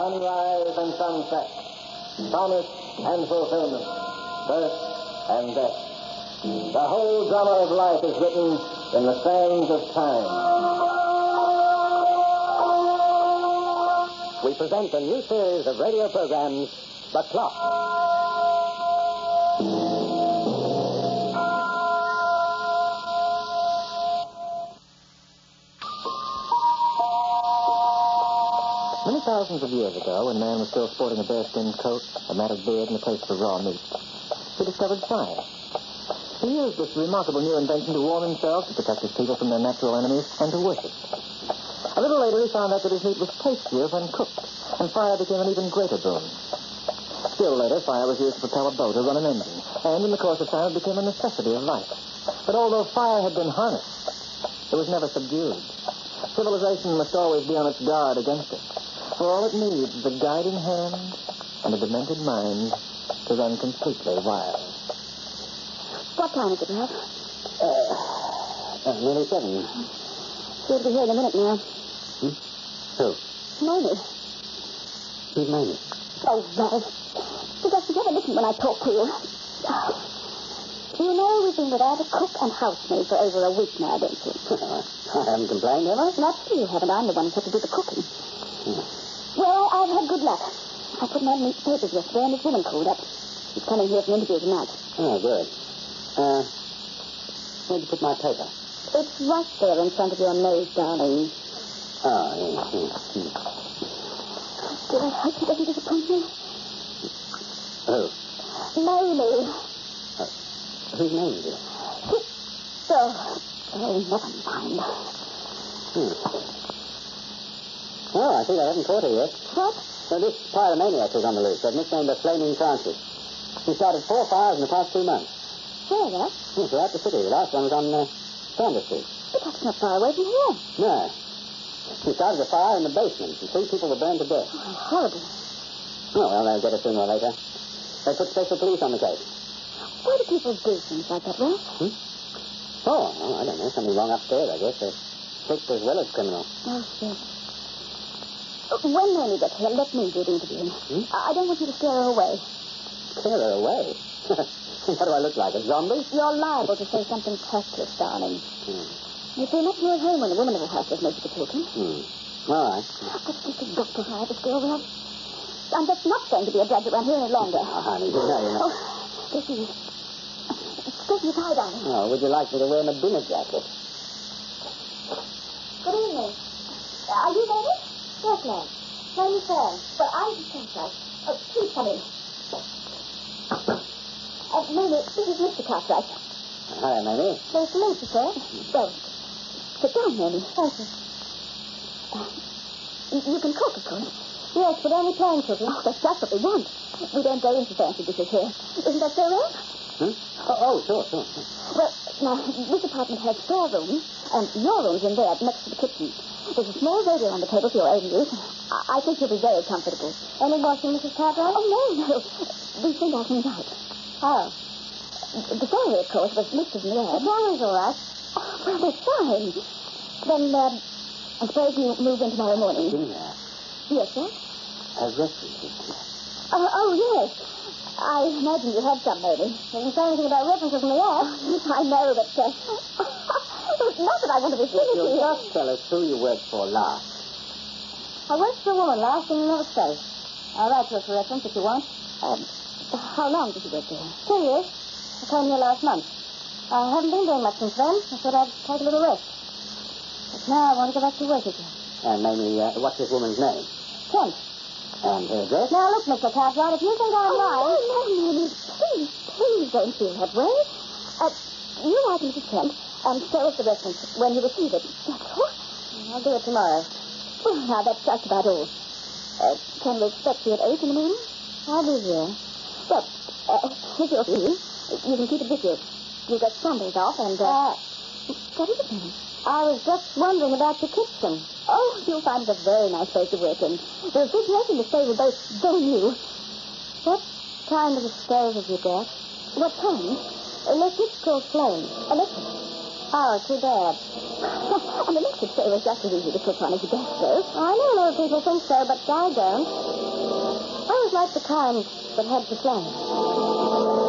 sunrise and sunset, promise and fulfillment, birth and death. The whole drama of life is written in the sands of time. We present a new series of radio programs, The Clock. Many thousands of years ago, when man was still sporting a bearskin coat, a matted beard, and a taste for raw meat, he discovered fire. He used this remarkable new invention to warm himself, to protect his people from their natural enemies, and to worship. A little later, he found out that his meat was tastier when cooked, and fire became an even greater boon. Still later, fire was used to propel a boat or run an engine, and in the course of time, it became a necessity of life. But although fire had been harnessed, it was never subdued. Civilization must always be on its guard against it. For all it needs is a guiding hand and a demented mind to run completely wild. What time is it, Ralph? Nearly 7. She'll be here in a minute now. Who? Mamie. Who's Mamie? Oh, Ralph. Because you never listen when I talk to you. You know we've been without a cook and housemaid for over a week now, don't you? I haven't complained, have I? Naturally you haven't. I'm the one who's had to do the cooking. Well, I've had good luck. I put my meat papers yesterday, and this woman called up. She's coming here for an interview tonight. Oh, good. Where'd you put my paper? It's right there in front of your nose, darling. Oh, yes. Did I hope she doesn't disappoint me? Who? Mamie. Whose name is it? Oh, never mind. Oh, I see they haven't caught her yet. What? So this pyromaniac was on the loose, nicknamed the Flaming Francis. He started 4 fires in the past 2 months. Where, that? Yes, throughout the city. The last one was on Sanders Street. But that's not far away from here. No. He started a fire in the basement, and 3 people were burned to death. Oh, horrible. Oh, well, they'll get it sooner or later. They put special police on the case. Why do people do things like that, Ralph? Oh, well, I don't know. Something wrong upstairs, I guess. They're sick as well as criminal. Oh, yes. When Mamie gets here, let me do the interviewing. I don't want you to scare her away. Scare her away? What do I look like, a zombie? You're liable to say something tactless, darling. You feel much more at home when the woman of the house does most of the talking. All right. But this is Dr. Hire, this girl, Ralph. I'm just not going to be a drudge around here any longer. Oh, honey, you know. Oh, there she is. Excuse me, tie, darling. Oh, would you like me to wear my dinner jacket? Good evening. Are you Mamie? Yes, ma'am. Mamie Fair. Well, I'm the Cartwright. Oh, please come in. Mamie, this is Mr. Cartwright. Hi, Mamie. Nice to meet you, sir. Well, sit down, Mamie. Thank you. You can cook, of course. Yes, but only plain cooking. Oh, that's just what we want. We don't go into fancy dishes here. Isn't that so, Ralph? Oh, sure. Well, now, this apartment has 4 rooms, and your room's in there, next to the kitchen. There's a small radio on the table for your own use. I think you'll be very comfortable. Any washing, Mrs. Cartwright? Oh, no. These things are things out. Oh. The salary, of course, was listed in the ad. The salary's all right. Oh, well, that's fine. Then, I suppose you move in tomorrow morning. Dinner. Yes, sir? A reference. Oh, yes. I imagine you had some, maybe. Doesn't say anything about references in the ad. I know, but, not that I want to be silly to you. Just tell us who you worked for last. I worked for a woman last in another state. I'll write to her for reference if you want. How long did you work there? 2 years. I came here last month. I haven't been doing much since then. I thought I'd take a little rest. But now I want to go back to work again. And Mamie, what's this woman's name? Kent. And her address? Now, look, Mr. Cartwright, if you think I'm lying... No, Mamie, please don't feel that way. You write to Mrs. Kent and show us the reference when you receive it. That's all. I'll do it tomorrow. Well, now, that's just about all. Can we expect you at 8 in the morning? I'll be here. Well, here's your fee. You can keep it with you. You get Sundays off and, what is it, Mamie? I was just wondering about the kitchen. Oh, you'll find it a very nice place to work in. The refrigerator and the stove are both so new. What kind of a stove have you got? What kind? Electric or flame? Electric. Oh, too bad. And the electric saver is just as easy to put on as a gas stove. I know a lot of people think so, but I don't. I always liked the kind that had the flame.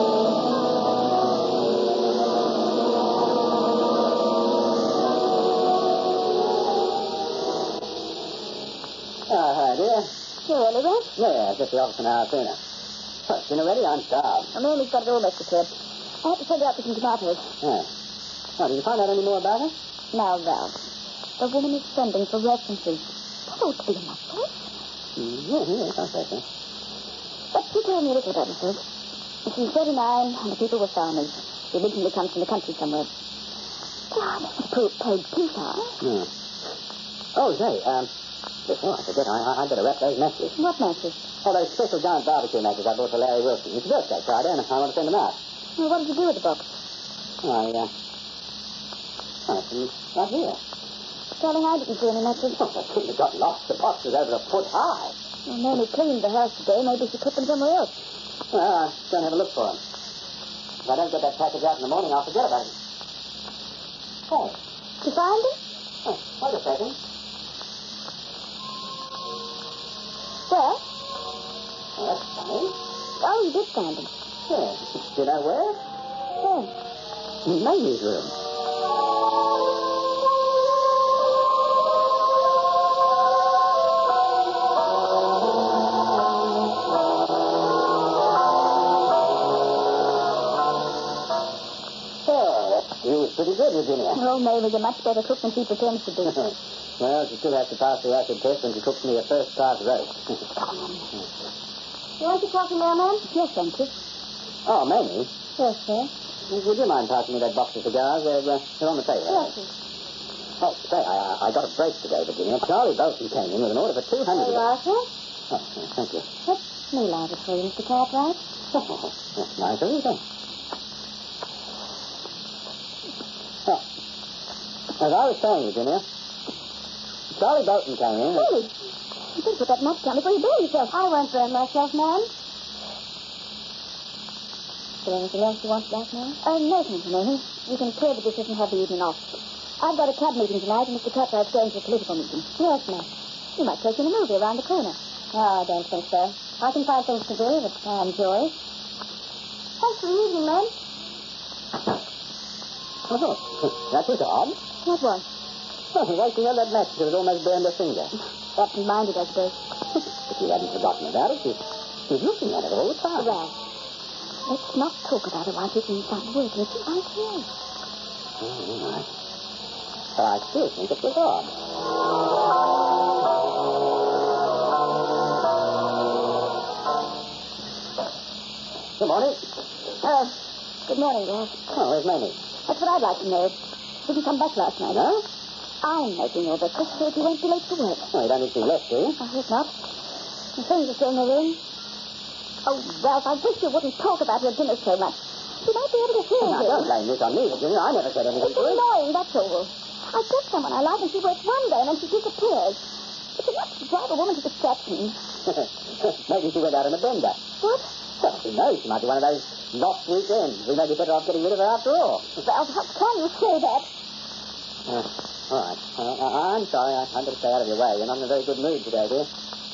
Hi, dear. You early, Red? Yeah, just the office an hour sooner. Oh, dinner ready? I'm starved. Well, Mamie's got it all mixed prepared. I have to send her out for some tomatoes. Yeah. Oh, did you find out any more about her? Now, Ralph, the woman is sending for references. That ought to be enough, right? Yeah, I'll say so. But she told me a little about herself. She's 39, and the people were farmers. She originally comes from the country somewhere. God, that's paid too far. Yeah. Oh, say, before I forget, I better wrap those matches. What matches? Oh, those special giant barbecue matches I bought for Larry Wilson. It's his birthday Friday, and I want to send them out. Well, what did you do with the box? I right here. Darling, I didn't see any matches. Oh, I couldn't have got lost. The box was over a foot high. Well, Mamie cleaned the house today. Maybe she put them somewhere else. Well, I'll go and have a look for them. If I don't get that package out in the morning, I'll forget about it. Hey. Did you find them? Oh, wait a second. Where? Oh, that's funny. Oh, you did find them. Yeah. Do you know where? Where? In Mamie's room. You was pretty good, Virginia. Oh, Mamie's a much better cook than she pretends to be. Well, she still has to pass the acid test when she cooks me a first-class roast. You want your coffee, mailman? Yes, thank you. Oh, Mamie, Yes, sir. would you mind passing me that box of cigars? They're on the table. Yes, sir. Oh, say, I got a break today, Virginia. Charlie Bolton came in with an order for 200... There you are, sir. Oh, thank you. Let me light it for you, Mr. Cartwright. Oh, that's nice of you, then. Oh, as I was saying, Virginia, Charlie Bolton came in... Really? You did put that match down before you burned yourself. I won't burn myself, ma'am. Is there anything else you want back now? No, thank you, Mamie. You can clear the dishes and have the evening off. I've got a club meeting tonight, and Mr. Cartwright's going to a political meeting. Yes, ma'am. You might take in a movie around the corner. Oh, I don't think so. I can find things to do that I enjoy. Thanks for the evening, ma'am. Oh, that was odd. What was? Oh, waiting on that match till it almost burned her finger. Absent-minded, I suppose. If you hadn't forgotten about it, she's looking at it all the time. Well, let's not talk about it while she's inside working. It's too ideal. Oh, all right. But I still think it was odd. Good morning. Good morning, Ralph. Oh, where's Mamie? That's what I'd like to know. Didn't come back last night. Huh? I'm making your breakfast so that you won't be late for work. Oh, you don't need to be left, do you? I hope not. The things are still in the room. Oh, Ralph, I wish you wouldn't talk about your dinner so much. You might be able to hear Now, you. don't blame this on me, Virginia. I never said anything It's to her. annoying, that's all. I've got someone I like, and she works one day, and then she disappears. It's enough to drive a woman to distraction. Maybe she went out on a bender. What? Well, who knows? She might be one of those lost weekends. We may be better off getting rid of her after all. Ralph, how can you say that? All right. I'm sorry. I better stay out of your way. You're not in a very good mood today, dear.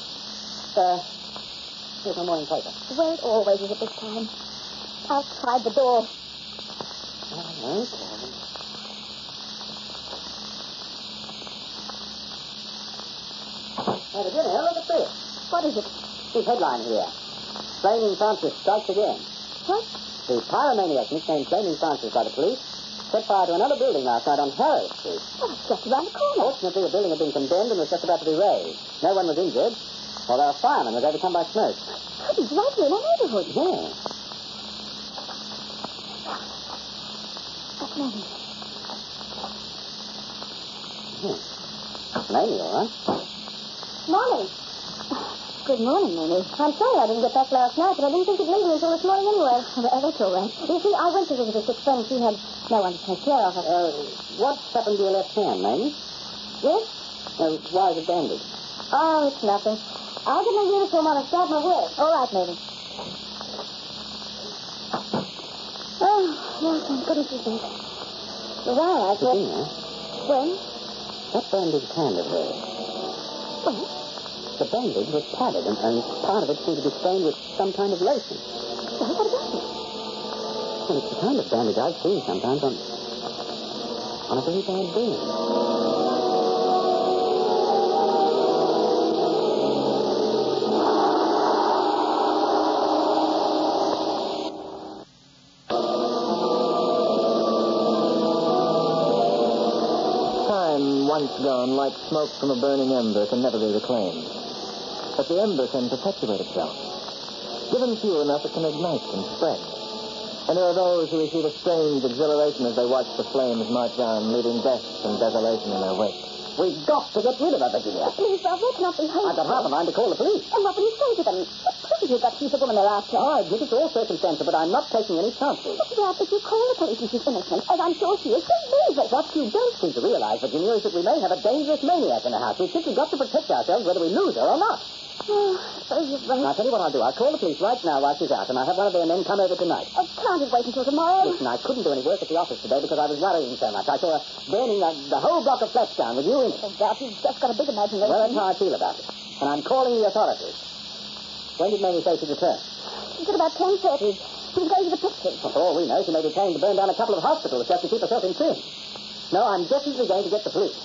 Here's my morning paper. Well, it always is at this time. Outside the door. Okay. Hey, Virginia, look at this. What is it? This headline here. Flaming Francis strikes again. What? The pyromaniac nicknamed Flaming Francis by the police set fire to another building last night on Harrow Street. Oh, it's just around the corner. Fortunately, the building had been condemned and was just about to be razed. No one was injured, although a fireman was overcome by smoke. He's right here in our neighborhood. Yeah. That's Mamie. Mamie, all right. Morning. Good morning, Mamie. I'm sorry I didn't get back last night, but I didn't think you'd leave me until this morning anyway. Well, that's all right. You see, I went to visit a sick friend. She had no one to take care of her. What's happened to your left hand, Mamie? Yes? Why is it bandaged? Oh, it's nothing. I'll get my uniform on and start my work. All right, Mamie. Oh, well, thank goodness you did. Well, I thought... Virginia, When? that bandaged hand of hers. Well, The bandage was padded, and part of it seemed to be stained with some kind of lotion. what about it? Well, it's the kind of bandage I've seen sometimes on a very bad burn. Time once gone, like smoke from a burning ember, can never be reclaimed. But the ember can perpetuate itself. Given fuel enough, it can ignite and spread. And there are those who receive a strange exhilaration as they watch the flames march on, leaving death and desolation in their wake. We've got to get rid of her, Virginia. Please, Bob, let's not be hasty. I've got half a mind to call the police. And what will you say to them? What have you got to keep the woman they're after? Oh, I admit it's all circumstantial, but I'm not taking any chances. But, Ralph, if you call the police and she's innocent, as I'm sure she is, she'll leave it. What you don't seem to realize, Virginia, is that we may have a dangerous maniac in the house. We've simply got to protect ourselves whether we lose her or not. Oh, so you're right. Now, I'll tell you what I'll do. I'll call the police right now while she's out, and I'll have one of their men come over tonight. Oh, can't it wait until tomorrow? Listen, I couldn't do any work at the office today because I was worrying so much. I saw her burning the whole block of flats down with you in it. Oh, Ralph, you've just got a big imagination. Well, that's how I feel about it. And I'm calling the authorities. When did Mamie say she'd return? It's at about 10:30. She was going to the pictures. Well, for all we know, she may be planning to burn down a couple of hospitals just to keep herself in trim. No, I'm definitely going to get the police.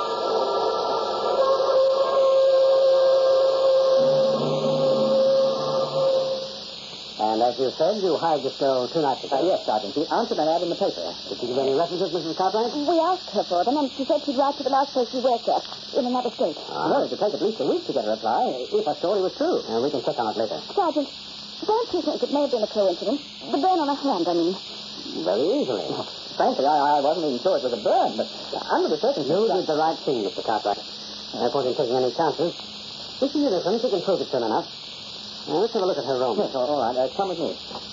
And as you said, you hired this girl 2 nights ago. Yes, Sergeant. She answered an ad in the paper. Did she give any references, Mrs. Cartwright? We asked her for them, and she said she'd write to the last place she worked at, in another state. Well, it would take at least a week to get a reply, if her story was true. We can check on it later. Sergeant, don't you think it may have been a coincidence? The burn on her hand, I mean. Very easily. Frankly, I wasn't even sure it was a burn, but under the circumstances... You did the right thing, Mr. Cartwright. No point in taking any chances. If she's innocent, she can prove it soon enough. Now, let's have a look at her room. Yes, all right. Come with me.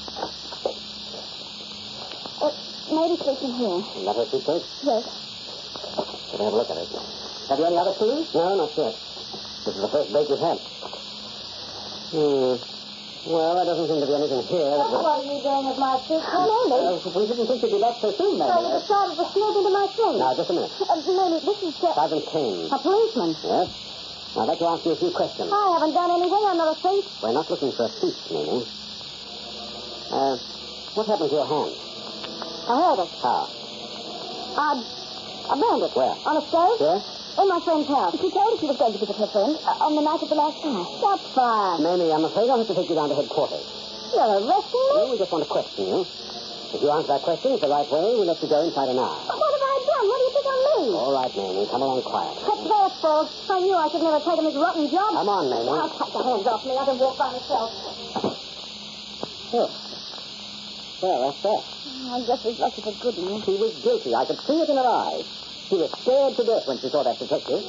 Maybe sleep in here. Is that her suitcase? Yes. Let me have a look at it. Have you any other clues? No, not yet. This is the first break we've had. Well, there doesn't seem to be anything here. What are you doing with my suitcase? Mamie. We didn't think you'd be back so soon, So Mamie. you decided to steal into my things? Now, just a minute. Mamie, this is Sergeant Kane. a policeman. Yes? I'd like to ask you a few questions. I haven't done anything. I'm not a thief. We're not looking for a thief, Mamie. What happened to your hand? I heard it. How? I burned it. Where? On a stove? Yes? In my friend's house. She told us she was going to visit her friend on the night of the last fire. What fire? Mamie, I'm afraid I'll have to take you down to headquarters. You're arresting me? No, we just want to question you. If you answer our questions the right way, we'll let you go inside an hour. What have I done? What do you think of me? All right, Mamie. Come along quiet. What's their fault? I knew I should never have taken this rotten job. Come on, Mamie. I'll take the hands off me. I can walk by myself. Oh. Well, that's that. I guess he's lucky for good news. She was guilty. I could see it in her eyes. She was scared to death when she saw that detective.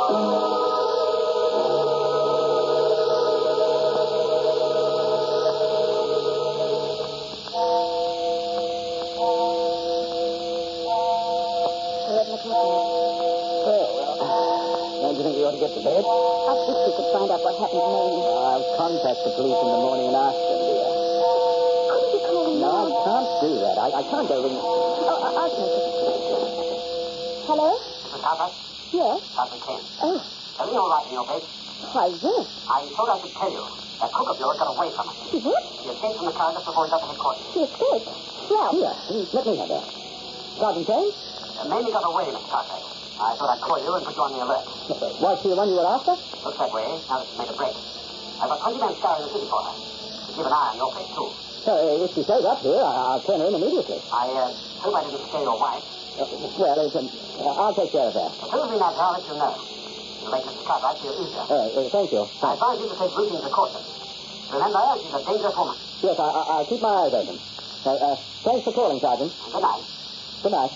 Don't you think we ought to get to bed? I wish we could find out what happened to me. I'll contact the police in the morning and ask them, dear. Couldn't you call them No, now? I can't do that. I can't go ring. Oh, I'll take it. Hello? Mrs. Cartwright? Yes? Sergeant Kane. Oh, Everything all right in your bed? why, yes. I thought I could tell you. That cook of yours got away from us. She what? She escaped from the car just before he got to headquarters. She escaped. Well, Here, let me have that. Sergeant Kane? Mamie got away, Mr. Cartwright. I thought I'd call you and put you on the alert. Was she the one you were after? Looks that way, now that she's made a break. I've got 20 men scouring the city for her. Keep an eye on your place, too. So, if she shows up here, I'll turn her in immediately. I hope I didn't scare your wife. I'll take care of that. As soon as we know, I'll let you know. It'll make Mrs. Cartwright feel easier. Thank you. I advise you to take routine precautions. Remember, she's a dangerous woman. Yes, I'll keep my eyes open. Thanks for calling, Sergeant. Good night. Good night.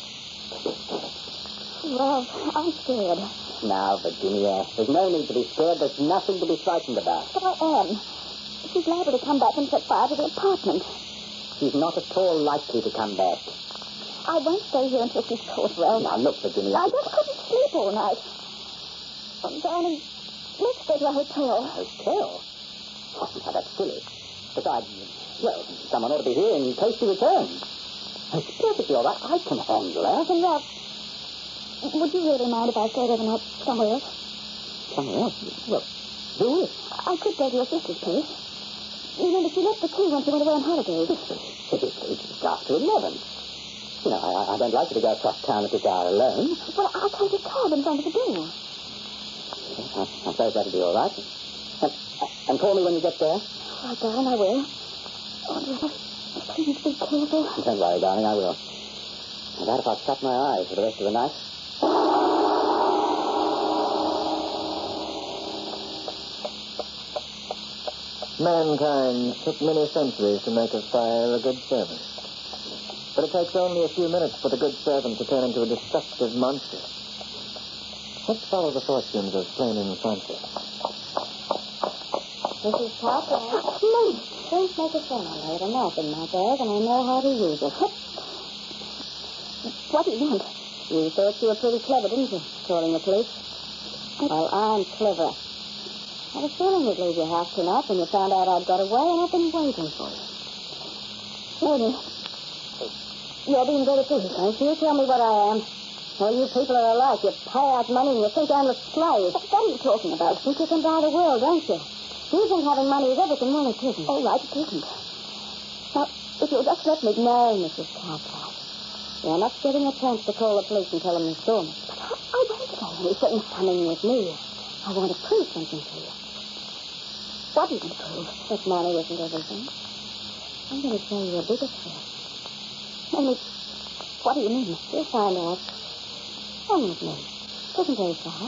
well, I'm scared. Now, Virginia, there's no need to be scared. There's nothing to be frightened about. But I am. She's liable to come back and set fire to the apartment. She's not at all likely to come back. I won't stay here until she's told well. Now, look, Virginia. I just couldn't sleep all night. Darling, let's go to a hotel. Hotel? Oh, now, that's silly. Besides, well, someone ought to be here in case she returns. It's perfectly all right. I can handle her. And, would you really mind if I stayed overnight somewhere else? Somewhere else? Well, do it. I could go to your sister's place. You remember, she left the key when she went away on holidays. It's after 11. You know, I don't like you to go across town at this hour alone. Well, I'll take a cab in front of the door. I'm sorry that'll be all right. And call me when you get there. All right, darling, I will. Oh, please be careful. Don't worry, darling, I will. I doubt if I'll shut my eyes for the rest of the night. Mankind took many centuries to make of fire a good servant. But it takes only a few minutes for the good servant to turn into a destructive monster. Let's follow the fortunes of Flaming Francis. Mrs. Cartwright. No, don't make a sound. I have a knife in my bag, and I know how to use it. What do you want? You thought you were pretty clever, didn't you, calling the police? Well, I'm clever. I had a feeling you'd leave your house tonight when you found out I'd got away, and I've been waiting for you. Maybe. You're being very foolish, don't you? Tell me what I am. Well, you people are alike. You pay out money and you think I'm a slave. What are you talking about? You think you can buy the world, don't you? You think having money is everything. Well, it isn't. All right, it isn't. Now, if you'll just let me... No, Mrs. Cartwright. You're not getting a chance to call the police and tell them you saw me. I won't say anything. Coming with me. I want to prove something to you. What are you going to prove? That money isn't everything. I'm going to show you a bigger threat. Amy, what do you mean? You'll find out. Come with me. It isn't very far.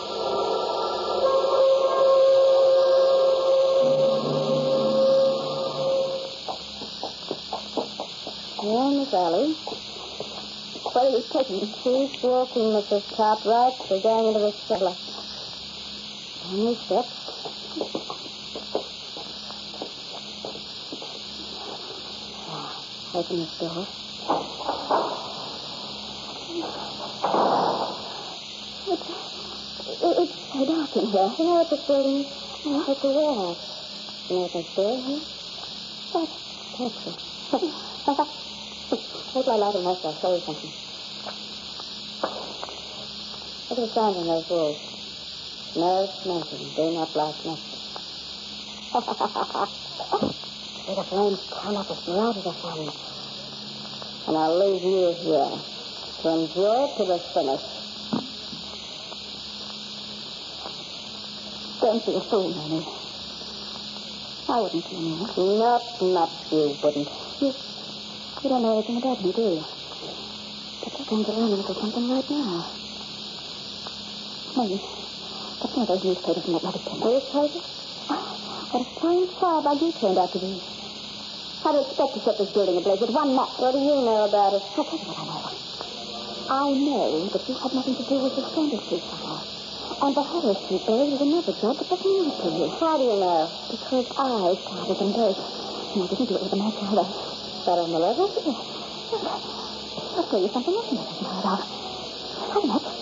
Here in this alley. Where are you taking me? She's walking, Mrs. Cartwright. We're going into the cellar. Down these steps. Open this door. It's so dark in here. You know what this building is? It's a warehouse. You know what they store here? What? Taxi. Take my light and light. I'll show you something. Look at the signs on those walls. No smoking. Do not light nothing. See the flames come up as bright as the sun. And I'll leave you here to enjoy it to the finish. Don't be a fool, Nanny. I wouldn't do anything. Not you wouldn't. You don't know anything about me, do you? But you're going to learn a little something right now. Maybe. That's one of those newspapers in that rubbish bin. Newspapers? What a strange firebug you turned out to be. How do you expect to set this building ablaze with one match? What do you know about it? I'll tell you what I know. I know that you had nothing to do with the Sanders Street fire. And the Harris Street blaze was another job that was news to you. How do you know? Because I started them both. And I didn't do it with a match either. That on the level? Yes. I'll tell you something else you haven't heard of. Have a match.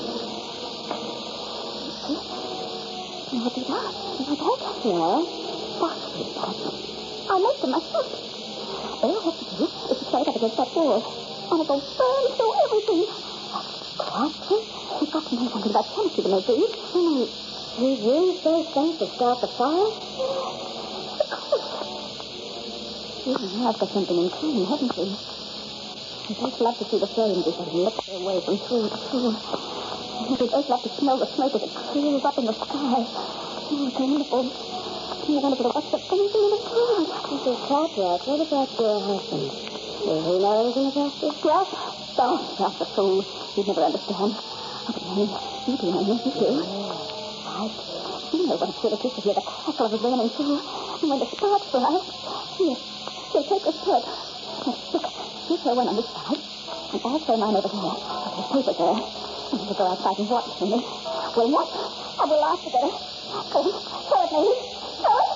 See? You know what these are? In my bag? Yeah. Boxes, I make them myself. All I have to do is to throw it up against that wall. And it'll burn through everything. What? You've got to know something about chemistry to make these. You use those things to start the fire? Of course. You have got something in common, haven't you? We both love to see the flames as they lick their way from floor to floor. And we both love to smell the smoke as it clears up in the sky. Oh, it's wonderful. You're wonderful to watch the things in the dark. Mrs. Cartwright, what about your husband? Does he know anything about this? Yes. Oh, that's a fool. You'd never understand. Oh, but Nanny, you do, Nanny. You do. Right. You know what a thrill it is to hear the crackle of a burning fuel. And when the sparks fly, Here, take this purse. Look, you throw one on this side, and I'll throw mine over there. There's paper there. And we'll go outside and watch for me. We'll watch, and we'll laugh together. Go on, throw it, Nanny. Throw it.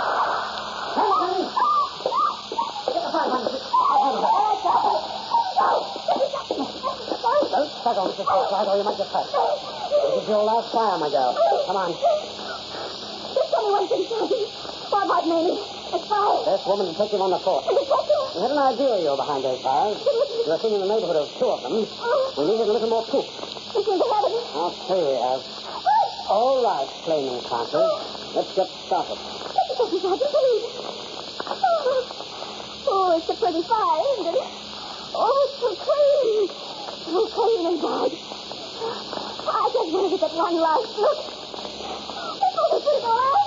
Get the fire, honey. Don't struggle, Mrs. Cartwright, or you might get hurt. This is your last fire, my girl. Come on. Just tell me one thing, Nanny. All right, Nanny. It's fine. Yes, Yes, woman, detective on the force. Detective? We had an idea you were behind those bars. You were seen in the neighborhood of two of them. We needed a little more proof. You seem to have it. I'll say we have. All right, Flaming Countess. Let's get started. Detective Sergeant, please. Oh, it's a pretty fire, isn't it? Oh, it's so clean. So clean and bright. I just wanted to get one last look. Oh, this is all.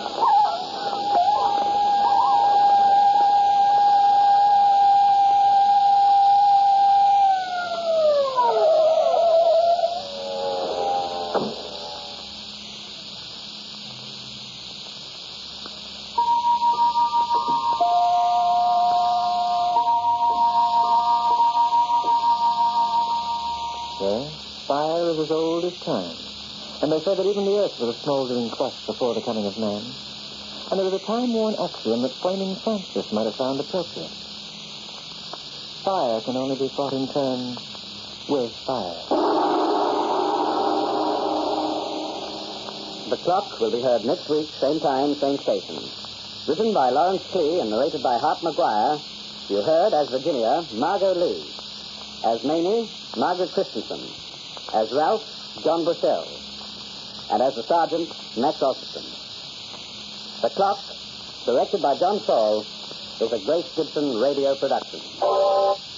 Fire is as old as time. And they say that even the earth was a smoldering crust before the coming of man. And there is a time-worn axiom that Flaming Francis might have found appropriate. Fire can only be fought in turn with fire. The Clock will be heard next week, same time, same station. Written by Lawrence Klee and narrated by Hart McGuire, you heard as Virginia, Margot Lee. As Mamie, Margaret Christensen. As Ralph, John Bushell. And as the Sergeant, Max Alston. The Clock, directed by John Saul, is a Grace Gibson radio production.